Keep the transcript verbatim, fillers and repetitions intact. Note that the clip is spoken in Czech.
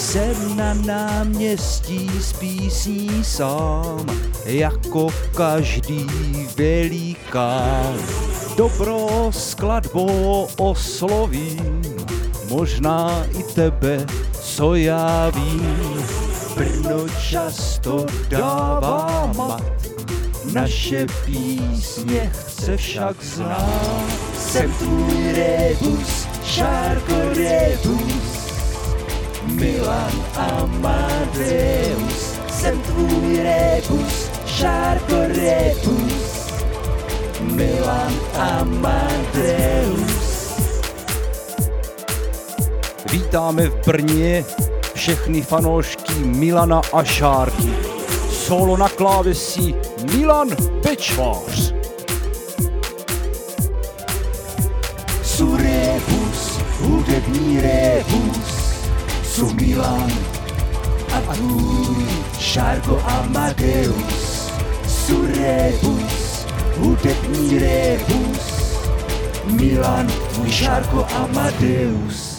Jsem na náměstí s písní sám, jako každý velikán. Dobrou skladbou oslovím, možná i tebe, co já vím. Brno často dává mat, naše písně chce však znát. Jsem tvůj rebus, Šárko rebus, Milan Amadeus. Jsem tvůj rebus, Šárko rebus, Milan Amadeus. Vítáme v Brně všechny fanoušky Milana a Šárky. Solo na klávesi Milan Bečvář. Su rebus, hudební rebus, su Milan a tvůj Šárko Amadeus. Su rebus, hudební rebus, Milan, tvůj Šárko Amadeus.